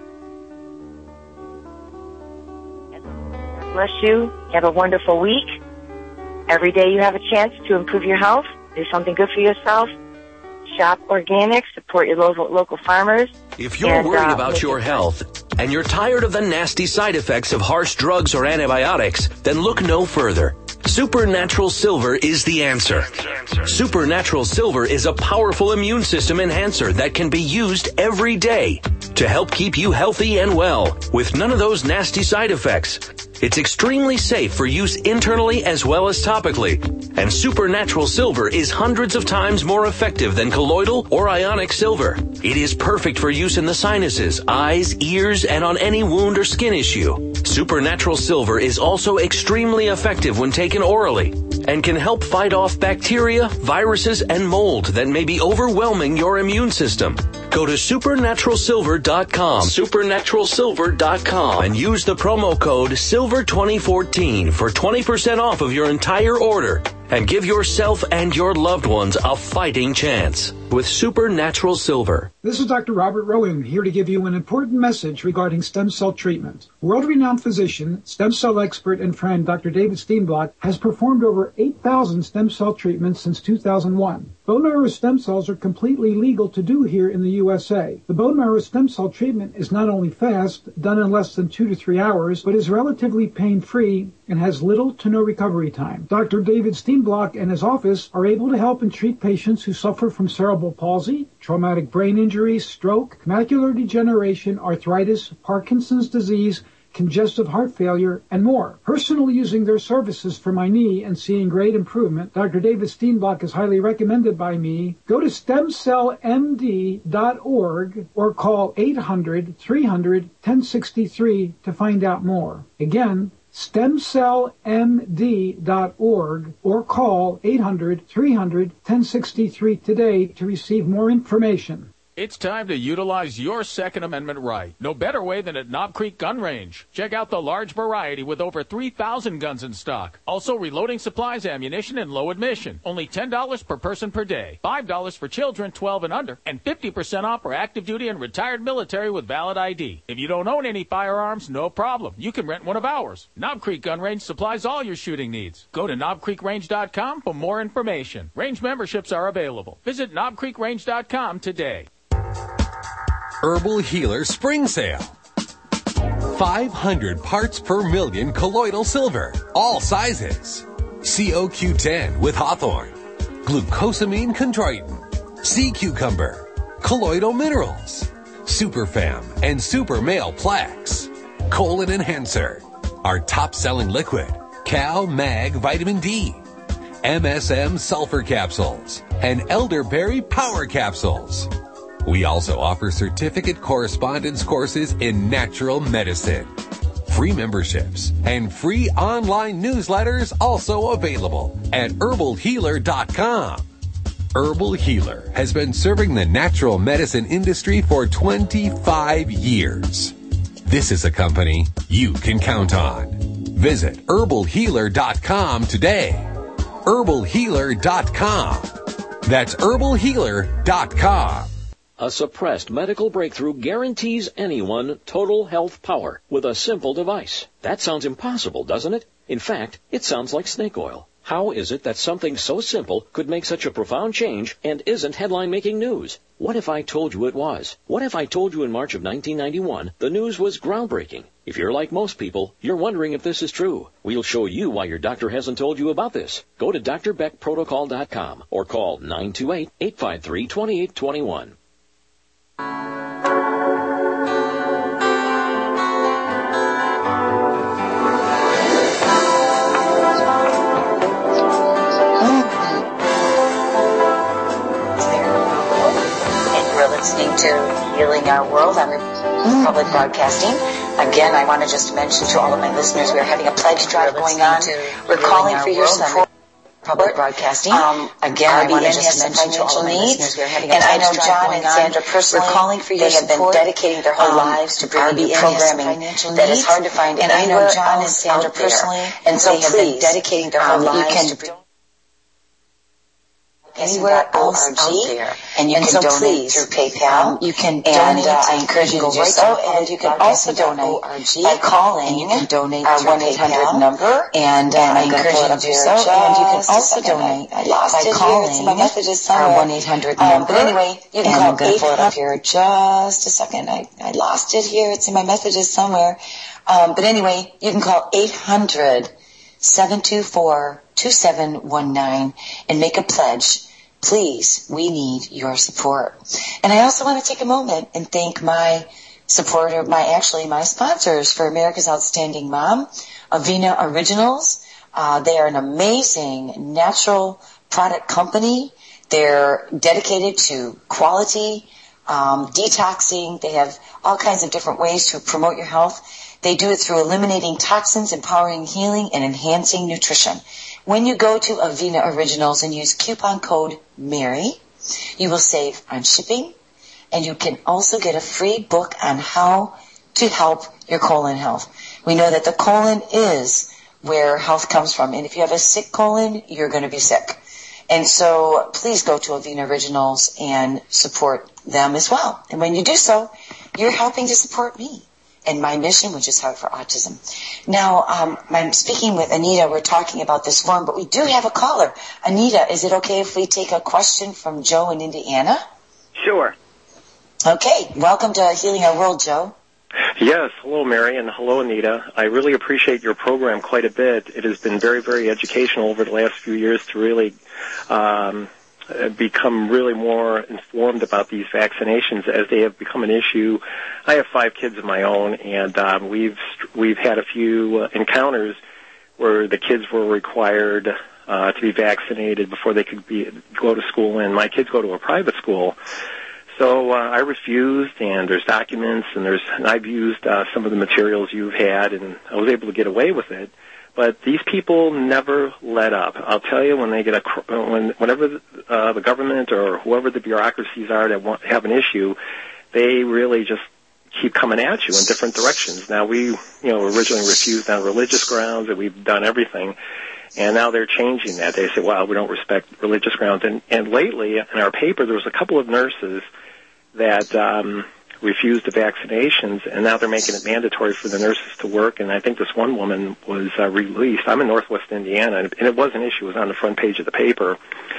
K: God bless you. Have a wonderful week. Every day you have a chance to improve your health, do something good for yourself. Shop organic, support your local, local farmers.
N: If you're and, worried uh, about your health and you're tired of the nasty side effects of harsh drugs or antibiotics, then look no further. Supernatural Silver is the answer. Supernatural Silver is a powerful immune system enhancer that can be used every day to help keep you healthy and well with none of those nasty side effects. It's extremely safe for use internally as well as topically, and Supernatural Silver is hundreds of times more effective than colloidal or ionic silver. It is perfect for use in the sinuses, eyes, ears, and on any wound or skin issue. Supernatural Silver is also extremely effective when taken orally and can help fight off bacteria, viruses, and mold that may be overwhelming your immune system. Go to supernatural silver dot com, supernatural silver dot com, and use the promo code silver twenty fourteen for twenty percent off of your entire order. and give yourself and your loved ones a fighting chance with Supernatural Silver.
B: This is Doctor Robert Rowan here to give you an important message regarding stem cell treatment. World-renowned physician, stem cell expert, and friend Doctor David Steenblock has performed over eight thousand stem cell treatments since two thousand one. Bone marrow stem cells are completely legal to do here in the U S A. The bone marrow stem cell treatment is not only fast, done in less than two to three hours, but is relatively pain-free and has little to no recovery time. Doctor David Steenblock and his office are able to help and treat patients who suffer from cerebral palsy, traumatic brain injury, stroke, macular degeneration, arthritis, Parkinson's disease, congestive heart failure, and more. Personally using their services for my knee and seeing great improvement, Doctor David Steenblock is highly recommended by me. Go to stem cell m d dot org or call eight hundred, three hundred, ten sixty-three to find out more. Again, stem cell m d dot org or call eight hundred, three hundred, ten sixty-three today to receive more information.
V: It's time to utilize your Second Amendment right. No better way than at Knob Creek Gun Range. Check out the large variety with over three thousand guns in stock. Also reloading supplies, ammunition, and low admission. Only ten dollars per person per day. five dollars for children twelve and under. And fifty percent off for active duty and retired military with valid I D. If you don't own any firearms, no problem. You can rent one of ours. Knob Creek Gun Range supplies all your shooting needs. Go to knob creek range dot com for more information. Range memberships are available. Visit knob creek range dot com today.
F: Herbal Healer Spring Sale. five hundred parts per million colloidal silver. All sizes. C O Q ten with Hawthorne. Glucosamine chondroitin. Sea cucumber. Colloidal minerals. Superfam and Super Male Plaques. Colon Enhancer. Our top-selling liquid. Cal Mag Vitamin D. M S M Sulfur Capsules. And Elderberry Power Capsules. We also offer certificate correspondence courses in natural medicine. Free memberships and free online newsletters also available at herbal healer dot com. Herbal Healer has been serving the natural medicine industry for twenty-five years. This is a company you can count on. Visit herbal healer dot com today. herbal healer dot com. That's herbal healer dot com.
G: A suppressed medical breakthrough guarantees anyone total health power with a simple device. That sounds impossible, doesn't it? In fact, it sounds like snake oil. How is it that something so simple could make such a profound change and isn't headline-making news? What if I told you it was? What if I told you in March of nineteen ninety-one the news was groundbreaking? If you're like most people, you're wondering if this is true. We'll show you why your doctor hasn't told you about this. Go to d r beck protocol dot com or call nine two eight, eight five three, two eight two one.
W: Listening to Healing Our World on Republic Broadcasting. Again, I want to just mention to all of my listeners, we're having a pledge drive going on. We're calling for your support. Public Broadcasting. Um, Again, I want to just mention to all of my listeners, we're having a and I know John and Sandra personally, we're calling for your they support. Have been dedicating their whole um, lives to bringing you programming that is hard to find and I know John and Sandra personally, and so they have been dedicating their whole um, lives to bring anywhere else out there, and you and can so donate please, through PayPal. Um, you can donate. And uh, I encourage you to do so. And you can also donate by calling. And you can donate our one eight hundred number. And, uh, and I encourage you to do so. And you can also donate I lost by it calling here. My messages our one eight hundred number. Um, but anyway, you can and call eight hundred up here. Just a second. I, I lost it here. It's in my messages somewhere. Um, but anyway, you can call eight hundred, seven two four, two seven one nine and make a pledge. Please, we need your support. And I also want to take a moment and thank my supporter, my actually my sponsors for America's Outstanding Mom, Avena Originals. Uh, they are an amazing natural product company. They're dedicated to quality, um, detoxing. They have all kinds of different ways to promote your health. They do it through eliminating toxins, empowering healing, and enhancing nutrition. When you go to Avena Originals and use coupon code MARY, you will save on shipping, and you can also get a free book on how to help your colon health. We know that the colon is where health comes from. And if you have a sick colon, you're going to be sick. And so please go to Avena Originals and support them as well. And when you do so, you're helping to support me and my mission, which is Heart for Autism. Now, um, I'm speaking with Anita. We're talking about this form, but we do have a caller. Anita, is it okay if we take a question from Joe in Indiana?
A: Sure.
W: Okay. Welcome to Healing Our World, Joe.
A: Yes. Hello, Mary, and hello, Anita. I really appreciate your program quite a bit. It has been very, very educational over the last few years to really um, become really more informed about these vaccinations as they have become an issue. I have five kids of my own, and um, we've we've had a few uh, encounters where the kids were required uh, to be vaccinated before they could be go to school. And my kids go to a private school. So uh, I refused, and there's documents, and there's and I've used uh, some of the materials you've had, and I was able to get away with it. But these people never let up. I'll tell you, when they get a when whenever the, uh, the government or whoever the bureaucracies are that want, have an issue, they really just keep coming at you in different directions. Now we, you know, originally refused on religious grounds, and we've done everything. And now they're changing that. They say, well, we don't respect religious grounds. And, and lately, in our paper, there was a couple of nurses that um, refused the vaccinations, and now they're making it mandatory for the nurses to work. And I think this one woman was uh, released. I'm in Northwest Indiana, and it was an issue. It was on the front page of the paper.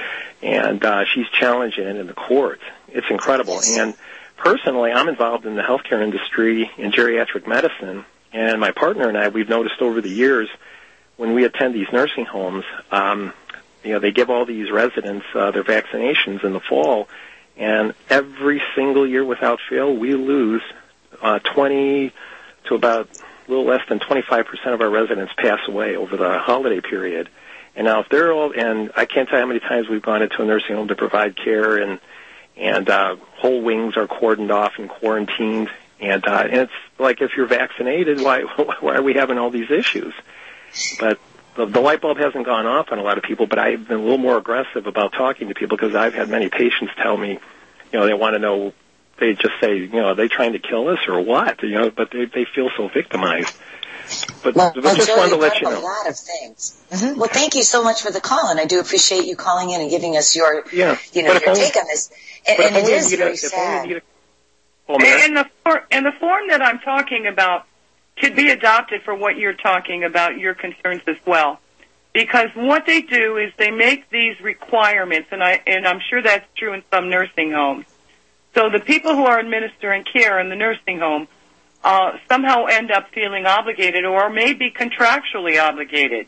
A: And uh, she's challenging it in the court. It's incredible. And personally, I'm involved in the healthcare industry in geriatric medicine, and my partner and I, we've noticed over the years, when we attend these nursing homes, um, you know, they give all these residents uh, their vaccinations in the fall, and every single year without fail, we lose uh, twenty to about a little less than twenty-five percent of our residents pass away over the holiday period. And now if they're all, and I can't tell you how many times we've gone into a nursing home to provide care, and and uh, whole wings are cordoned off and quarantined, and, uh, and it's like, if you're vaccinated, why why are we having all these issues? But the, the light bulb hasn't gone off on a lot of people, but I've been a little more aggressive about talking to people, because I've had many patients tell me, you know, they want to know, they just say, you know, are they trying to kill us or what? You know, but they, they feel so victimized. But,
W: well,
A: but
W: well,
A: just
W: Joe,
A: wanted to
W: you
A: let you
W: a
A: know.
W: A lot of things. Mm-hmm. Well, thank you so much for the call, and I do appreciate you calling in and giving us your,
A: yeah.
W: you know,
A: but
W: your
A: only,
W: take on this. And, and it is very a, sad.
A: A, oh,
C: and, the for, and the form that I'm talking about could be adopted for what you're talking about, your concerns as well. Because what they do is they make these requirements, and, I, and I'm sure that's true in some nursing homes. So the people who are administering care in the nursing home uh, somehow end up feeling obligated, or maybe contractually obligated,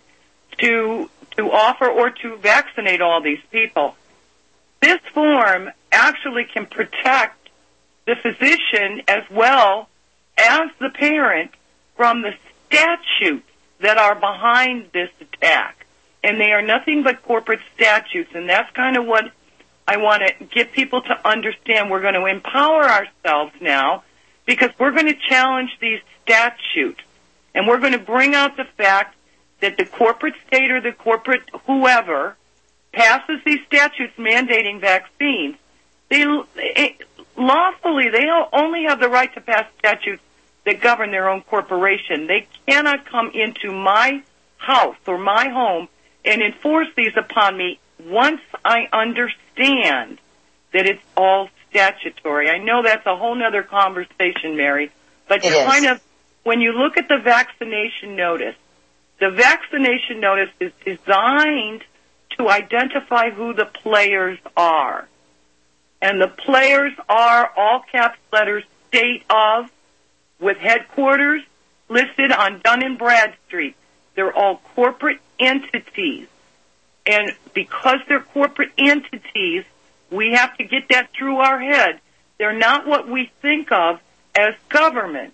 C: to to offer or to vaccinate all these people. This form actually can protect the physician as well as the parent from the statutes that are behind this attack. And they are nothing but corporate statutes, and that's kind of what I want to get people to understand. We're going to empower ourselves now, because we're going to challenge these statutes, and we're going to bring out the fact that the corporate state or the corporate whoever passes these statutes mandating vaccines. They lawfully, they only have the right to pass statutes that govern their own corporation. They cannot come into my house or my home and enforce these upon me once I understand that it's all statutory. I know that's a whole other conversation, Mary, but
W: it
C: kind
W: is.
C: of, when you look at the vaccination notice, the vaccination notice is designed to identify who the players are. And the players are all caps letters, state of, with headquarters listed on Dun and Bradstreet. They're all corporate entities. And because they're corporate entities, we have to get that through our head. They're not what we think of as government.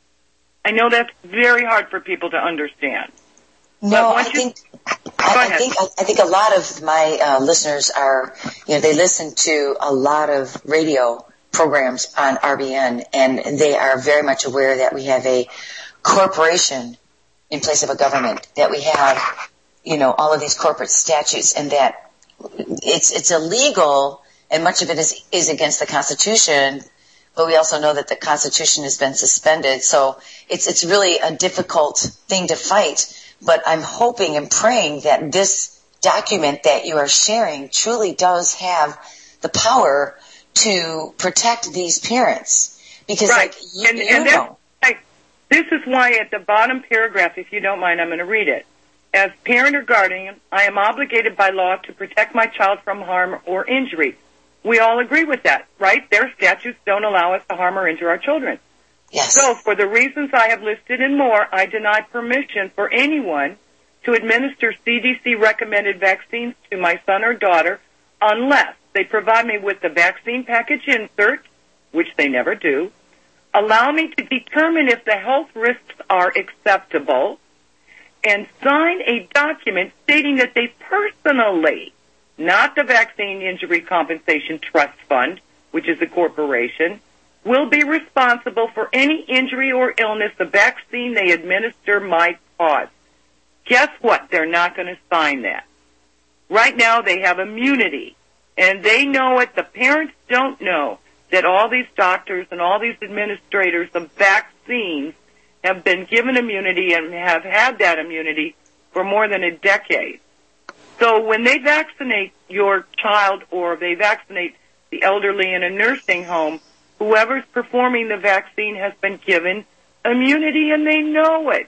C: I know that's very hard for people to understand.
W: No, I think I, I think I think a lot of my uh, listeners are, you know, they listen to a lot of radio programs on R B N, and they are very much aware that we have a corporation in place of a government, that we have, you know, all of these corporate statutes, and that it's it's illegal, and much of it is is against the Constitution. But we also know that the Constitution has been suspended, so it's it's really a difficult thing to fight. But I'm hoping and praying that this document that you are sharing truly does have the power to protect these parents. Because,
C: right.
W: like, you,
C: and,
W: you
C: and
W: know.
C: Like, this is why at the bottom paragraph, if you don't mind, I'm going to read it. As parent or guardian, I am obligated by law to protect my child from harm or injury. We all agree with that, right? Their statutes don't allow us to harm or injure our children.
W: Yes.
C: So, for the reasons I have listed and more, I deny permission for anyone to administer C D C-recommended vaccines to my son or daughter unless they provide me with the vaccine package insert, which they never do, allow me to determine if the health risks are acceptable, and sign a document stating that they personally, not the Vaccine Injury Compensation Trust Fund, which is a corporation, will be responsible for any injury or illness the vaccine they administer might cause. Guess what? They're not going to sign that. Right now they have immunity, and they know it. The parents don't know that all these doctors and all these administrators of vaccines have been given immunity and have had that immunity for more than a decade. So when they vaccinate your child or they vaccinate the elderly in a nursing home, whoever's performing the vaccine has been given immunity, and they know it.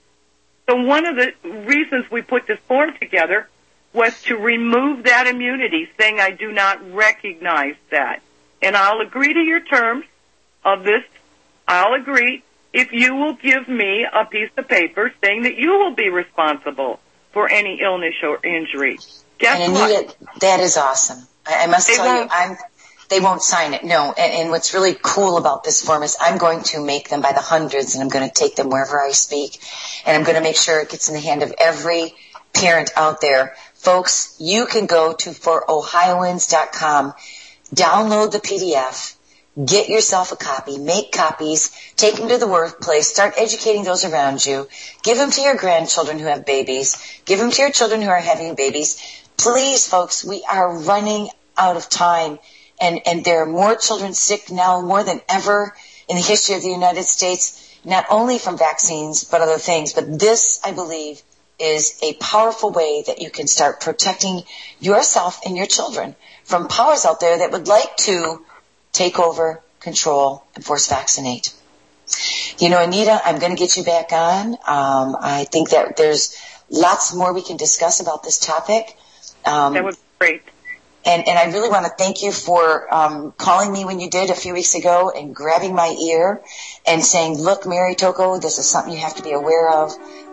C: So one of the reasons we put this form together was to remove that immunity, saying I do not recognize that. And I'll agree to your terms of this. I'll agree if you will give me a piece of paper saying that you will be responsible for any illness or injury. Guess
W: and
C: what?
W: Anita, that is awesome. I, I must
C: They
W: tell
C: won't.
W: you, I'm, they won't sign it, no. And, and what's really cool about this form is I'm going to make them by the hundreds, and I'm going to take them wherever I speak, and I'm going to make sure it gets in the hand of every parent out there. Folks, you can go to for ohioans dot com, download the P D F, get yourself a copy, make copies, take them to the workplace, start educating those around you, give them to your grandchildren who have babies, give them to your children who are having babies. Please, folks, we are running out of time, and, and there are more children sick now more than ever in the history of the United States, not only from vaccines but other things. But this, I believe, is a powerful way that you can start protecting yourself and your children from powers out there that would like to take over, control, and force vaccinate. You know, Anita, I'm going to get you back on. Um, I think that there's lots more we can discuss about this topic. Um,
C: that would be great.
W: And, and I really want to thank you for um, calling me when you did a few weeks ago and grabbing my ear and saying, look, Mary Tocco, this is something you have to be aware of.